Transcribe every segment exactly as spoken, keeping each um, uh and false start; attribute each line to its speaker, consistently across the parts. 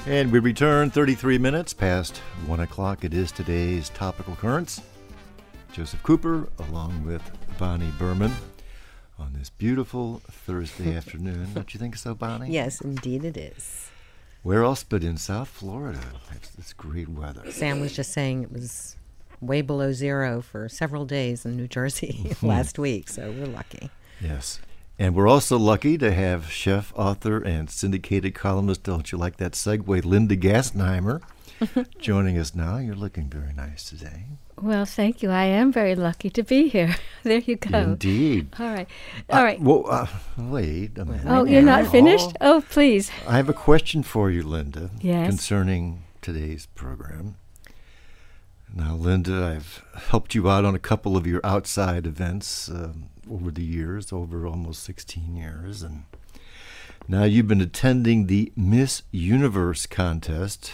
Speaker 1: And we return thirty-three minutes past one o'clock. It is today's Topical Currents. Joseph Cooper along with Bonnie Berman on this beautiful Thursday afternoon. Don't you think so, Bonnie?
Speaker 2: Yes, indeed it is.
Speaker 1: Where else but in South Florida? It's, it's great weather.
Speaker 2: Sam was just saying it was way below zero for several days in New Jersey last week, so we're lucky.
Speaker 1: Yes. And we're also lucky to have chef, author, and syndicated columnist, don't you like that segue, Linda Gassenheimer, joining us now. You're looking very nice today.
Speaker 3: Well, thank you. I am very lucky to be here. There you go.
Speaker 1: Indeed.
Speaker 3: All right. All
Speaker 1: uh,
Speaker 3: right.
Speaker 1: Well, uh, wait a minute.
Speaker 3: Oh, you're not finished? Oh, please.
Speaker 1: I have a question for you, Linda,
Speaker 3: yes.
Speaker 1: concerning today's program. Now, Linda, I've helped you out on a couple of your outside events um, over the years, over almost sixteen years. And now you've been attending the Miss Universe contest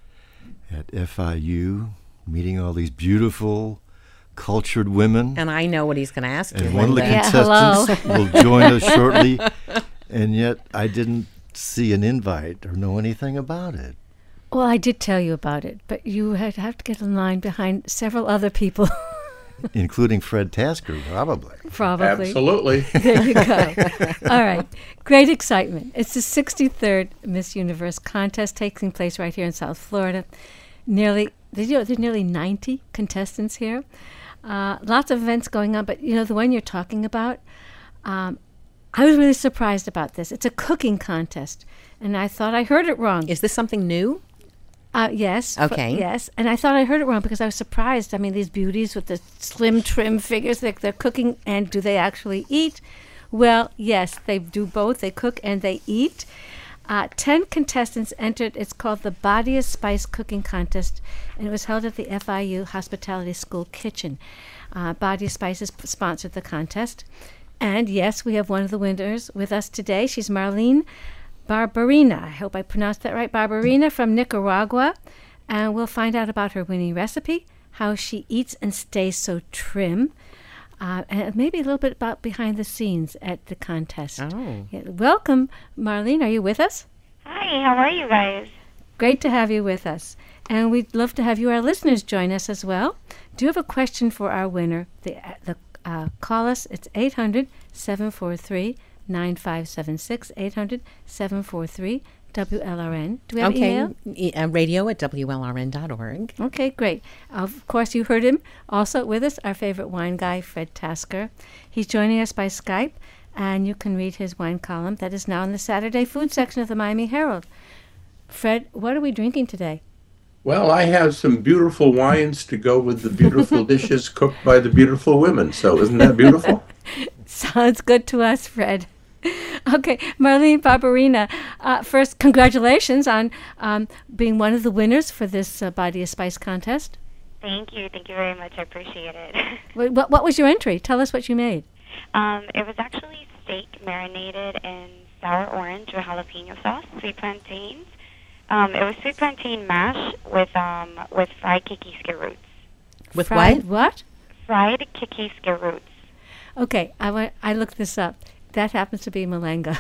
Speaker 1: at F I U, meeting all these beautiful, cultured women.
Speaker 2: And I know what he's going to ask you.
Speaker 1: And one of the
Speaker 3: yeah,
Speaker 1: contestants will join us shortly. And yet I didn't see an invite or know anything about it.
Speaker 3: Well, I did tell you about it, but you had have to get in line behind several other people.
Speaker 1: Including Fred Tasker, probably.
Speaker 3: Probably.
Speaker 4: Absolutely.
Speaker 3: There you go. All right. Great excitement. It's the sixty-third Miss Universe contest taking place right here in South Florida. Nearly, there's, you know, there's nearly ninety contestants here. Uh, lots of events going on, but, you know, the one you're talking about, um, I was really surprised about this. It's a cooking contest, and I thought I heard it wrong.
Speaker 2: Is this something new?
Speaker 3: Uh, yes.
Speaker 2: Okay.
Speaker 3: F- yes. And I thought I heard it wrong because I was surprised. I mean, these beauties with the slim, trim figures, they're, they're cooking, and do they actually eat? Well, yes, they do both. They cook and they eat. Uh, ten contestants entered. It's called the Body of Spice Cooking Contest, and it was held at the F I U Hospitality School kitchen. Uh, Body of Spice has p- sponsored the contest. And, yes, we have one of the winners with us today. She's Marlene Barberina. I hope I pronounced that right. Barberina from Nicaragua. And we'll find out about her winning recipe, how she eats and stays so trim, uh, and maybe a little bit about behind the scenes at the contest.
Speaker 2: Oh.
Speaker 3: Yeah, welcome, Marlene. Are you with us?
Speaker 5: Hi, how are you guys?
Speaker 3: Great to have you with us. And we'd love to have you, our listeners, join us as well. Do you have a question for our winner? The, the uh, call us. It's eight hundred, seven four three, nine five seven six, eight hundred, seven four three, W L R N. Do we have
Speaker 2: okay.
Speaker 3: email?
Speaker 2: E- uh, radio at W L R N dot org.
Speaker 3: Okay, great. Of course, you heard him also with us, our favorite wine guy, Fred Tasker. He's joining us by Skype, and you can read his wine column that is now in the Saturday food section of the Miami Herald. Fred, what are we drinking today?
Speaker 4: Well, I have some beautiful wines to go with the beautiful dishes cooked by the beautiful women. So isn't that beautiful?
Speaker 3: Sounds good to us, Fred. Okay, Marlene Barberina, uh, first, congratulations on um, being one of the winners for this uh, Body of Spice contest.
Speaker 5: Thank you. Thank you very much. I appreciate it.
Speaker 3: What, what, what was your entry? Tell us what you made.
Speaker 5: Um, it was actually steak marinated in sour orange with jalapeno sauce, sweet plantains. Um, it was sweet plantain mash with um, with fried kikisca roots.
Speaker 2: With
Speaker 3: Fried
Speaker 2: what?
Speaker 3: what?
Speaker 5: Fried kikisca roots.
Speaker 3: Okay, I, wa- I looked this up. That happens to be malanga.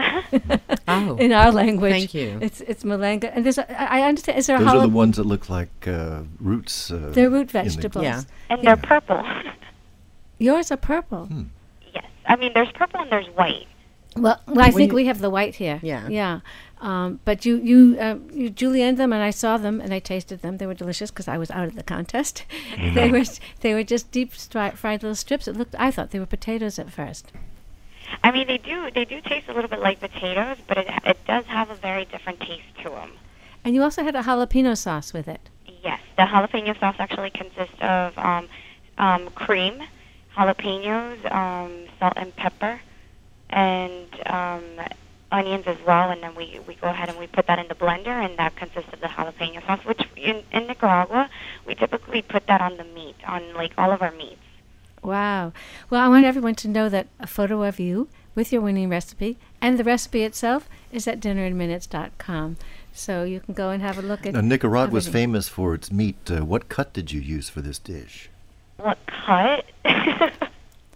Speaker 2: Oh.
Speaker 3: In our language.
Speaker 2: Thank you.
Speaker 3: It's it's malanga. And there's a, I I understand, is there a
Speaker 1: Those are the
Speaker 3: jalap-
Speaker 1: ones that look like uh, roots. Uh,
Speaker 3: They're root
Speaker 1: in the-
Speaker 3: vegetables.
Speaker 2: Yeah.
Speaker 5: And
Speaker 1: Yeah.
Speaker 5: they're purple.
Speaker 3: Yours are purple.
Speaker 1: Hmm.
Speaker 5: Yes. I mean, there's purple and there's white.
Speaker 3: Well, well, I
Speaker 2: When
Speaker 3: think
Speaker 2: you-
Speaker 3: we have the white here.
Speaker 2: Yeah.
Speaker 3: Yeah. Um, but you you uh, you julienned them, and I saw them, and I tasted them. They were delicious because I was out at the contest. They were they were just deep stri- fried little strips. It looked. I thought they were potatoes at first.
Speaker 5: I mean, they do they do taste a little bit like potatoes, but it it does have a very different taste to them.
Speaker 3: And you also had a jalapeno sauce with it.
Speaker 5: Yes, the jalapeno sauce actually consists of um, um, cream, jalapenos, um, salt and pepper, and um, onions as well. And then we, we go ahead and we put that in the blender, and that consists of the jalapeno sauce, which in, in Nicaragua, we typically put that on the meat, on like all of our meats.
Speaker 3: Wow. Well, I want everyone to know that a photo of you with your winning recipe and the recipe itself is at dinner in minutes dot com. So you can go and have a look at
Speaker 1: Now, Nicaragua is
Speaker 3: everything.
Speaker 1: famous for its meat. Uh, what cut did you use for this dish?
Speaker 5: What cut?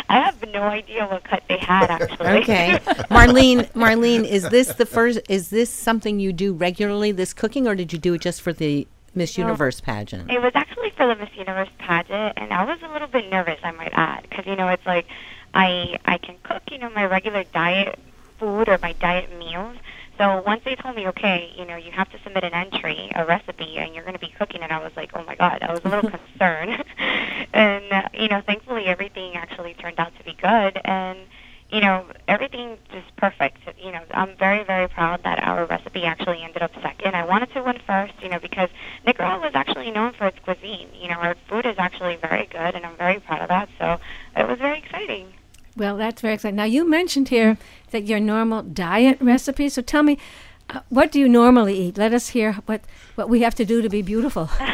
Speaker 5: I have no idea what cut they had, actually.
Speaker 2: Okay, Marlene. Marlene, is this the first? Is this something you do regularly? This cooking, or did you do it just for the Miss
Speaker 5: No.
Speaker 2: Universe pageant?
Speaker 5: It was actually for the Miss Universe pageant, and I was a little bit nervous, I might add, because, you know, it's like I I can cook, you know, my regular diet food or my diet meals. So once they told me, okay, you know, you have to submit an entry, a recipe, and you're going to be cooking it, I was like, oh, my God, I was a little concerned. and, uh, you know, thankfully everything actually turned out to be good, and, you know, everything just perfect. You know, I'm very, very proud that our recipe actually ended up second. I wanted to win first, you know, because Nicaragua is actually known for its cuisine. You know, our food is actually very good, and I'm very proud of that. So it was very exciting.
Speaker 3: Well, that's very exciting. Now, you mentioned here that your normal diet recipe. So tell me, uh, what do you normally eat? Let us hear what, what we have to do to be beautiful.
Speaker 5: Well,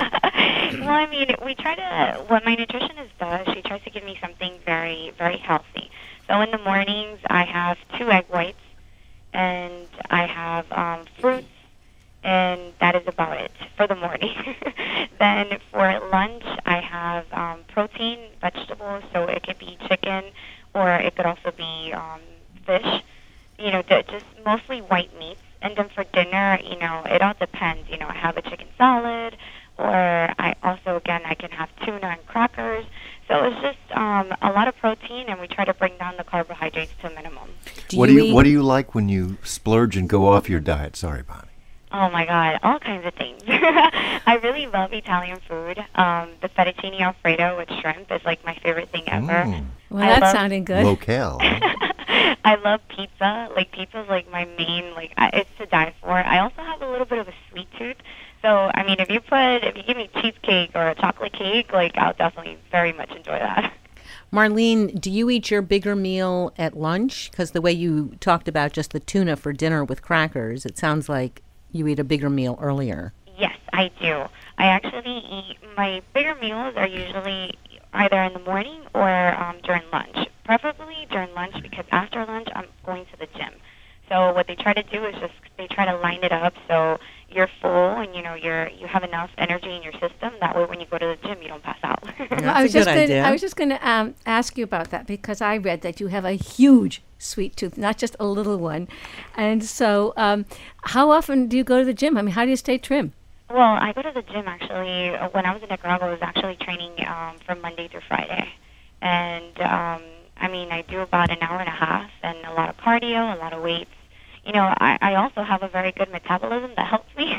Speaker 5: I mean, we try to, what my nutritionist does, she tries to give me something very, very healthy. So in the mornings, I have two egg whites, and I have um, fruits, and that is about it for the morning. Then for lunch, I have um, protein, vegetables, so it could be chicken, or it could also be um, fish, you know, d- just mostly white meats. And then for dinner, you know, it all depends. You know, I have a chicken salad, or I also, again, I can have tuna and crackers. So it's just um, a lot of protein, and we try to bring down the carbohydrates to a minimum.
Speaker 2: Do
Speaker 1: what do you
Speaker 2: eat-
Speaker 1: What do you like when you splurge and go off your diet? Sorry, Bonnie.
Speaker 5: Oh my God, all kinds of things. I really love Italian food. Um, the fettuccine alfredo with shrimp is like my favorite thing ever.
Speaker 1: Mm.
Speaker 3: Well,
Speaker 5: I
Speaker 3: that's
Speaker 5: love-
Speaker 3: sounding good.
Speaker 1: Locale. huh?
Speaker 5: I love pizza. Like pizza's like my main, like I, it's to die for. I also have a little bit of a sweet tooth. So I mean, if you put, if you give me cheesecake or a chocolate cake, like I'll definitely very much enjoy that.
Speaker 2: Marlene, do you eat your bigger meal at lunch? Because the way you talked about just the tuna for dinner with crackers, it sounds like you eat a bigger meal earlier.
Speaker 5: Yes, I do. I actually eat, my bigger meals are usually either in the morning or um, during lunch. Preferably during lunch, because after lunch I'm going to the gym. So what they try to do is just they try to line it up so you're full and you know you're you have enough energy in your system. That way, when you go to the gym, you don't pass out.
Speaker 2: That's
Speaker 3: I was
Speaker 2: a good
Speaker 3: just gonna,
Speaker 2: idea.
Speaker 3: I was just going to um, ask you about that because I read that you have a huge sweet tooth, not just a little one. And so, um, how often do you go to the gym? I mean, how do you stay trim?
Speaker 5: Well, I go to the gym actually. uh, When I was in Nicaragua, I was actually training um, from Monday through Friday, and um, I mean, I do about an hour and a half and a lot of cardio, a lot of weights. You know, I, I also have a very good metabolism that helps me.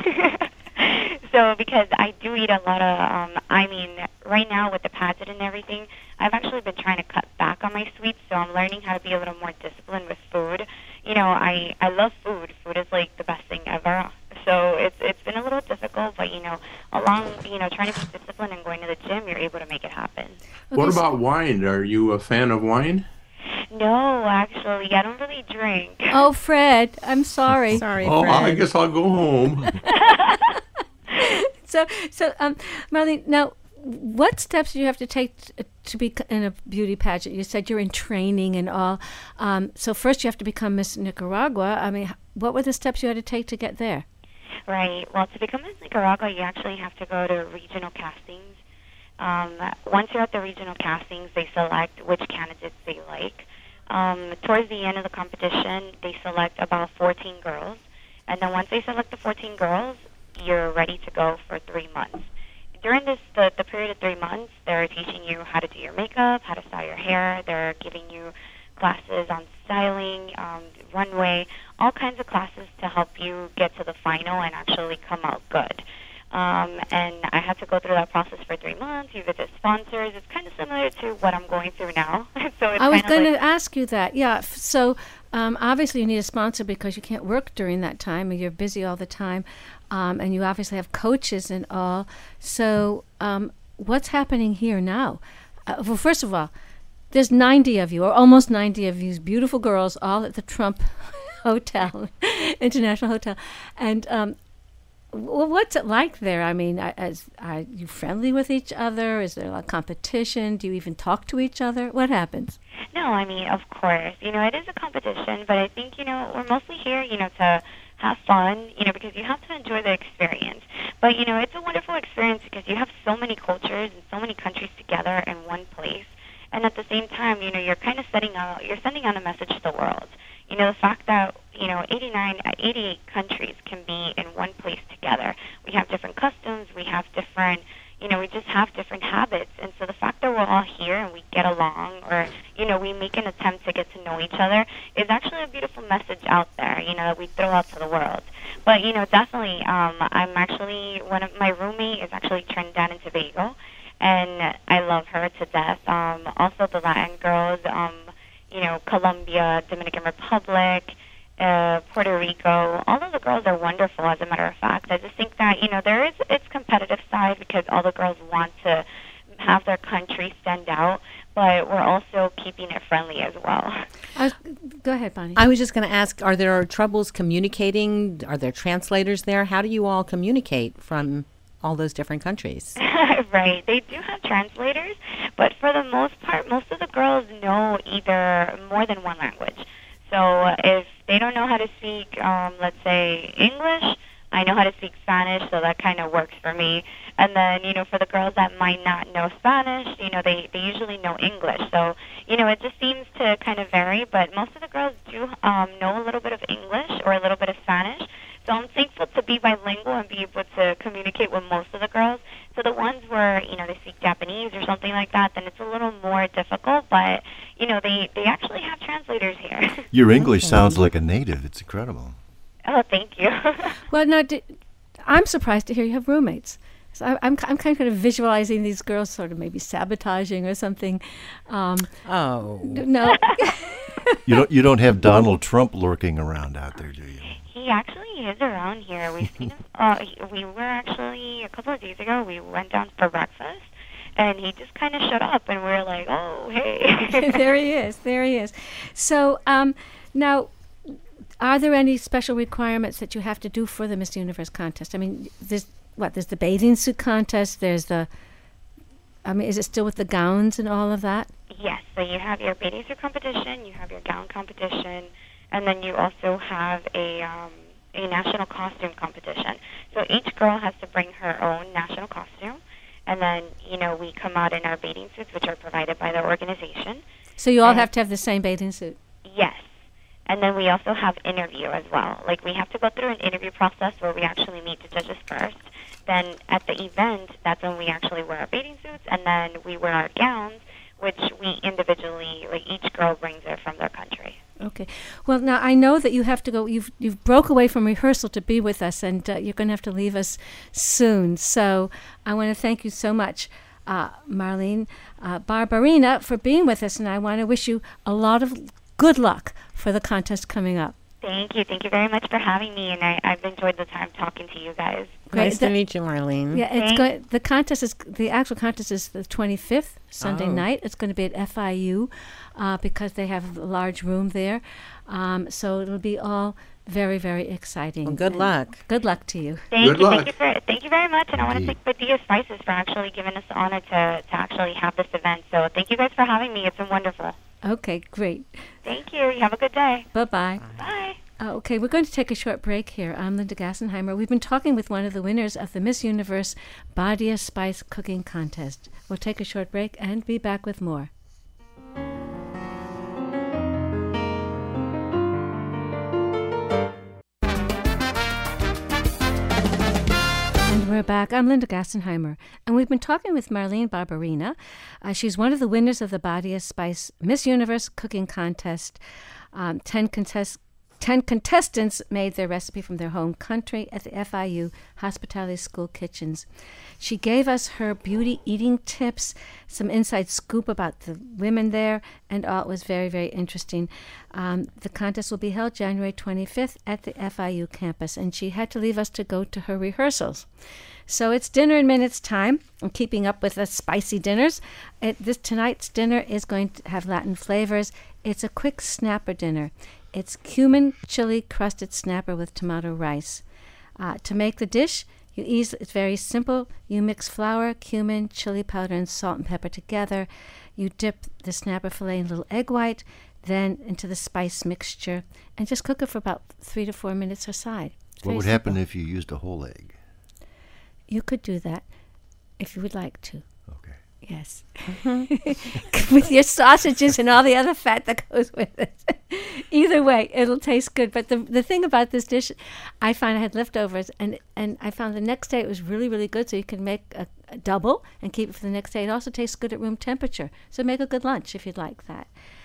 Speaker 5: So because I do eat a lot of, um, I mean, right now with the pageant and everything, I've actually been trying to cut back on my sweets, so I'm learning how to be a little more disciplined with food. You know, I, I love food. Food is like the best thing ever. So it's it's been a little difficult, but you know, along you know trying to be disciplined and going to the gym, you're able to make it happen.
Speaker 4: What
Speaker 3: Okay, so-
Speaker 4: about wine? Are you a fan of wine?
Speaker 5: No, actually, I don't really drink.
Speaker 3: Oh, Fred, I'm sorry.
Speaker 2: Sorry,
Speaker 4: Oh,
Speaker 2: Fred.
Speaker 4: I guess I'll go home.
Speaker 3: So, so, um, Marlene, now, what steps do you have to take t- to be c- in a beauty pageant? You said you're in training and all. Um, so first you have to become Miss Nicaragua. I mean, h- what were the steps you had to take to get there?
Speaker 5: Right. Well, to become Miss Nicaragua, you actually have to go to regional castings. Um, once you're at the regional castings, they select which candidates they like. Um, towards the end of the competition, they select about fourteen girls. And then once they select the fourteen girls, you're ready to go for three months. During this the, the period of three months, they're teaching you how to do your makeup, how to style your hair. They're giving you classes on styling, um, runway, all kinds of classes to help you get to the final and actually come out good. Um, and I had to go through that process for three months. You visit sponsors. It's kind of similar to what I'm going through now. so it's
Speaker 3: I was
Speaker 5: kind of
Speaker 3: going
Speaker 5: like,
Speaker 3: to ask you that. Yeah. f- So um, obviously you need a sponsor because you can't work during that time and you're busy all the time. Um, and you obviously have coaches and all. So um, what's happening here now? Uh, well, first of all, there's ninety of you, or almost ninety of you beautiful girls, all at the Trump Hotel, International Hotel. And um, well, what's it like there? I mean, are, is, are you friendly with each other? Is there a lot of competition? Do you even talk to each other? What happens?
Speaker 5: No, I mean, of course. You know, it is a competition, but I think, you know, we're mostly here, you know, to have fun, you know, because you have to enjoy the experience. But, you know, it's a wonderful experience because you have so many cultures and so many countries together in one place. and at the same time, you know, you're kind of setting out, you're sending out a message to the world. You know, the fact that, you know, eighty-nine, eighty-eight countries can be in one place together. We have different customs, we have different, you know, we just have different habits. And so the fact that we're all here and we get along, or, you know, we make an attempt to get to know each other is actually a beautiful message out there, you know, that we throw out to the world. But, you know, definitely, um, I'm actually, one of my roommate is actually Trinidad and Tobago, and I love her to death. Um, also the Latin girls, um, you know, Colombia, Dominican Republic, uh, Puerto Rico, all of the girls are wonderful, as a matter of fact. I just think that, you know, there is its competitive side because all the girls want to have their country stand out, but we're also keeping it friendly as well.
Speaker 3: I was, go ahead, Bonnie.
Speaker 2: I was just going to ask, are there troubles communicating? Are there translators there? How do you all communicate from all those different countries?
Speaker 5: Right. They do have translators, but for the most part, most of the girls know either more than one language. So if they don't know how to speak, um, let's say, English, I know how to speak Spanish, so that kind of works for me. And then, you know, for the girls that might not know Spanish, you know, they, they usually know English. So, you know, it just seems to kind of vary, but most of the girls do um, know a little bit of English or a little bit of Spanish. So I'm thankful to be bilingual and be able to communicate with most of the girls. So the ones where, you know, they speak Japanese or something like that, then it's a little more difficult. But, you know, they, they actually have translators here.
Speaker 1: Your English sounds like a native. It's incredible.
Speaker 5: Oh, thank you.
Speaker 3: Well, no, d- I'm surprised to hear you have roommates. So I, I'm, I'm kind of visualizing these girls sort of maybe sabotaging or something. Um,
Speaker 2: Oh.
Speaker 3: no.
Speaker 1: You don't you don't have Donald Trump lurking around out there, do you?
Speaker 5: He actually is around here. We've seen him. Uh, he- we were actually, a couple of days ago, we went down for breakfast, and he just kind of showed up, and we were like, oh, hey.
Speaker 3: There he is. There he is. So um, now, are there any special requirements that you have to do for the Miss Universe contest? I mean, there's what? There's the bathing suit contest. There's the. I mean, is it still with the gowns and all of that?
Speaker 5: Yes, so you have your bathing suit competition, you have your gown competition, and then you also have a um, a national costume competition. So each girl has to bring her own national costume, and then, you know, we come out in our bathing suits, which are provided by the organization.
Speaker 3: So you all
Speaker 5: And-
Speaker 3: have to have the same bathing suit.
Speaker 5: Yes. And then we also have interview as well. Like, we have to go through an interview process where we actually meet the judges first. Then at the event, that's when we actually wear our bathing suits, and then we wear our gowns, which we individually, like, each girl brings it from their country.
Speaker 3: Okay. Well, now I know that you have to go. You've you've broke away from rehearsal to be with us, and uh, you're going to have to leave us soon. So I want to thank you so much, uh, Marlene uh, Barbarina, for being with us, and I want to wish you a lot of good luck for the contest coming up.
Speaker 5: Thank you. Thank you very much for having me, and I, I've enjoyed the time talking to you guys.
Speaker 2: Nice
Speaker 3: The-
Speaker 2: to meet you, Marlene.
Speaker 3: Yeah, it's
Speaker 5: Thank-
Speaker 3: going. The contest is the actual contest is the twenty-fifth Sunday
Speaker 2: Oh.
Speaker 3: night. It's going to be at F I U uh, because they have a large room there. Um, so it'll be all very, very exciting.
Speaker 2: Well, good
Speaker 3: And
Speaker 2: luck.
Speaker 3: Good luck to you.
Speaker 5: Thank
Speaker 4: Good
Speaker 5: you.
Speaker 4: luck.
Speaker 5: Thank you, for, thank you very much, and I want to
Speaker 1: Indeed.
Speaker 5: thank Badia Spices for actually giving us the honor to, to actually have this event. So thank you guys for having me. It's been wonderful.
Speaker 3: Okay, great.
Speaker 5: Thank you. You have a good day.
Speaker 3: Bye bye.
Speaker 5: Bye.
Speaker 3: Uh, okay, we're going to take a short break here. I'm Linda Gassenheimer. We've been talking with one of the winners of the Miss Universe Badia Spice Cooking Contest. We'll take a short break and be back with more. And we're back. I'm Linda Gassenheimer, and we've been talking with Marlene Barbarina. Uh, she's one of the winners of the Badia Spice Miss Universe Cooking Contest. Um, ten contest- Ten contestants made their recipe from their home country at the F I U Hospitality School kitchens. She gave us her beauty eating tips, some inside scoop about the women there, and all. It was very, very interesting. Um, the contest will be held January twenty-fifth at the F I U campus, and she had to leave us to go to her rehearsals. So it's dinner in minutes time. I'm keeping up with the spicy dinners. It, this tonight's dinner is going to have Latin flavors. It's a quick snapper dinner. It's cumin chili crusted snapper with tomato rice. Uh, to make the dish, you ease, it's very simple. You mix flour, cumin, chili powder, and salt and pepper together. You dip the snapper fillet in a little egg white, then into the spice mixture, and just cook it for about three to four minutes or side. It's
Speaker 1: What
Speaker 3: very
Speaker 1: would happen
Speaker 3: simple.
Speaker 1: if you used a whole egg?
Speaker 3: You could do that if you would like to.
Speaker 1: Okay.
Speaker 3: Yes. With your sausages and all the other fat that goes with it. Either way, it'll taste good. But the the thing about this dish, I find I had leftovers, and, and I found the next day it was really, really good. So you can make a, a double and keep it for the next day. It also tastes good at room temperature. So make a good lunch if you'd like that.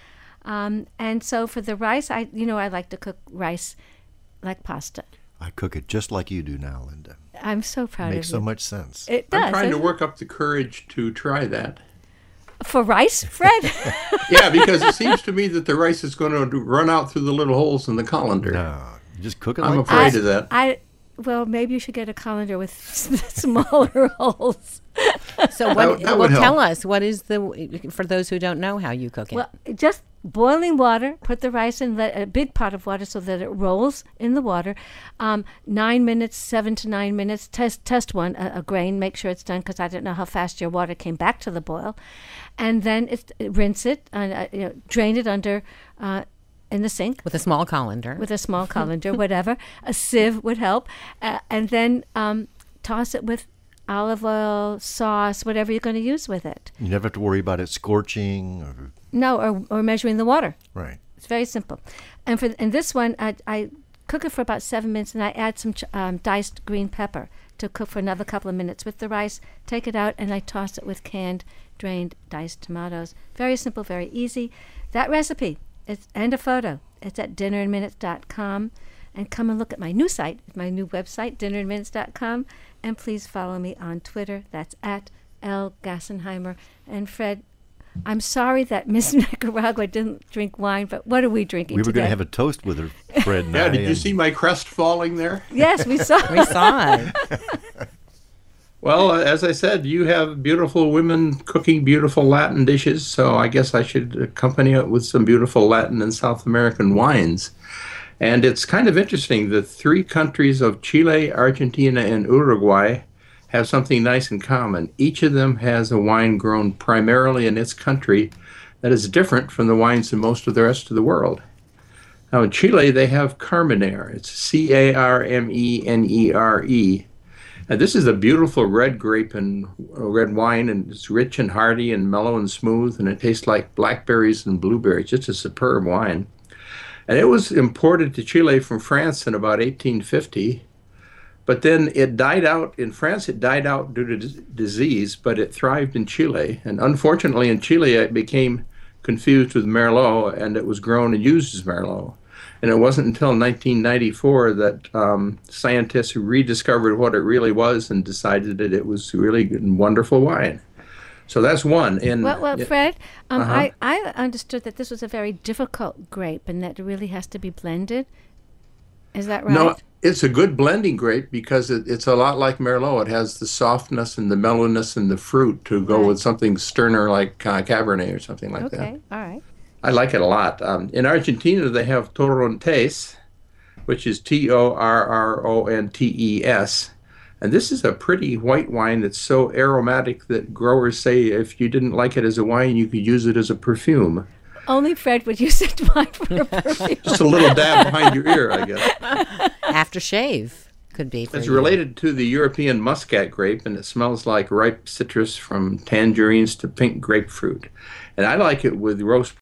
Speaker 3: Um, and so for the rice, I you know I like to cook rice like pasta.
Speaker 1: I cook it just like you do now, Linda.
Speaker 3: I'm so proud
Speaker 1: Makes
Speaker 3: of
Speaker 1: so
Speaker 3: you.
Speaker 1: much sense.
Speaker 3: It does.
Speaker 4: I'm trying to
Speaker 3: doesn't it?
Speaker 4: work up the courage to try that.
Speaker 3: For rice, Fred?
Speaker 4: Yeah, because it seems to me that the rice is going to run out through the little holes in the colander.
Speaker 1: No, you just cook it
Speaker 4: I'm
Speaker 1: like
Speaker 4: afraid
Speaker 1: that.
Speaker 4: of that.
Speaker 3: I well, maybe you should get a colander with smaller holes.
Speaker 2: So what?
Speaker 4: That- that
Speaker 2: well,
Speaker 4: would help.
Speaker 2: tell us what is the for those who don't know how you cook it.
Speaker 3: Well, just boiling water. Put the rice in let, a big pot of water so that it rolls in the water. Um, nine minutes, seven to nine minutes. Test test one a, a grain. Make sure it's done because I don't know how fast your water came back to the boil. And then it's, rinse it. And uh, you know, drain it under. Uh, in the sink
Speaker 2: with a small colander.
Speaker 3: with a small colander, whatever. A sieve would help. Uh, and then um, toss it with olive oil, sauce, whatever you're going to use with it.
Speaker 1: You never have to worry about it scorching. Or,
Speaker 3: No, or, or measuring the water.
Speaker 1: right.
Speaker 3: It's very simple. And for and this one, I, I cook it for about seven minutes, and I add some ch- um, diced green pepper to cook for another couple of minutes with the rice. Take it out, and I toss it with canned, drained, diced tomatoes. Very simple, very easy. That recipe is, and a photo, it's at dinner in minutes dot com. And come and look at my new site, my new website, dinner in minutes dot com. And please follow me on Twitter. That's at L. Gassenheimer. And Fred, I'm sorry that Miss Nicaragua didn't drink wine, but what are we drinking
Speaker 1: We were
Speaker 3: today?
Speaker 1: going to have a toast with her, Fred and
Speaker 4: Yeah,
Speaker 1: I,
Speaker 4: did you
Speaker 1: and
Speaker 4: see my crest falling there?
Speaker 3: Yes, we saw.
Speaker 2: we saw it.
Speaker 4: Well, uh, as I said, you have beautiful women cooking beautiful Latin dishes, so I guess I should accompany it with some beautiful Latin and South American wines. And it's kind of interesting. The three countries of Chile, Argentina, and Uruguay have something nice in common. Each of them has a wine grown primarily in its country that is different from the wines in most of the rest of the world. Now, in Chile, they have Carmenere. It's C A R M E N E R E. And this is a beautiful red grape and uh, red wine, and it's rich and hearty and mellow and smooth, and it tastes like blackberries and blueberries. Just a superb wine. And it was imported to Chile from France in about eighteen fifty. But then it died out in France. It died out due to d- disease, but it thrived in Chile. And unfortunately, in Chile, it became confused with Merlot, and it was grown and used as Merlot. And it wasn't until nineteen ninety-four that um, scientists rediscovered what it really was and decided that it was really good and wonderful wine. So that's one. And
Speaker 3: Well, well, Fred, um,
Speaker 4: Uh-huh.
Speaker 3: I, I understood that this was a very difficult grape and that it really has to be blended. Is that right?
Speaker 4: No, it's a good blending grape because it, it's a lot like Merlot. It has the softness and the mellowness and the fruit to go
Speaker 3: Right.
Speaker 4: with something sterner like uh, Cabernet or something like that.
Speaker 3: Okay, all right.
Speaker 4: I like it a lot. Um, in Argentina, they have Torrontés, which is T O R R O N T E S. And this is a pretty white wine that's so aromatic that growers say if you didn't like it as a wine, you could use it as a perfume.
Speaker 3: Only Fred would use it wine for a perfume.
Speaker 4: Just a little dab behind your ear, I guess.
Speaker 2: Aftershave could be. For
Speaker 4: It's
Speaker 2: you.
Speaker 4: related to the European muscat grape, and it smells like ripe citrus from tangerines to pink grapefruit. And I like it with roast